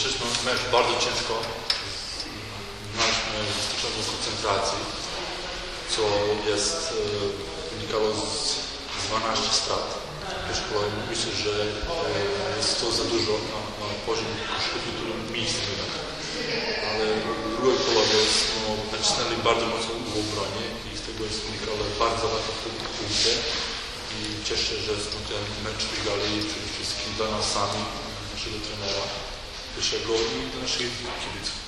rozpoczęliśmy mecz bardzo ciężko. Mieliśmy wystarczającą koncentracji, co wynikało z 12 strat. Myślę, że jest to za dużo na poziom koszykówki, który mieliśmy. Ale w drugiej połowie nacisnęli bardzo mocno w obronie i z tego wynikały bardzo łatwe punkty. I cieszę się, że ten mecz wygrali przede wszystkim dla nas sami, naszego trenera, pierwszego i dla naszych kibiców.